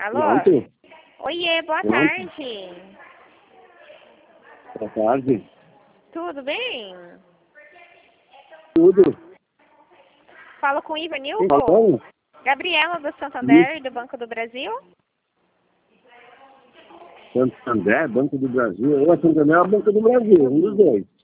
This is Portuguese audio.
Alô? Pronto? Oiê, boa Pronto. tarde. Boa tarde. Tudo bem? Tudo. Falo com Quem Ivanildo? falando? Gabriela do Santander, do Banco do Brasil. Santander, Banco do Brasil. Ou a Santander é a Banco do Brasil, um dos dois.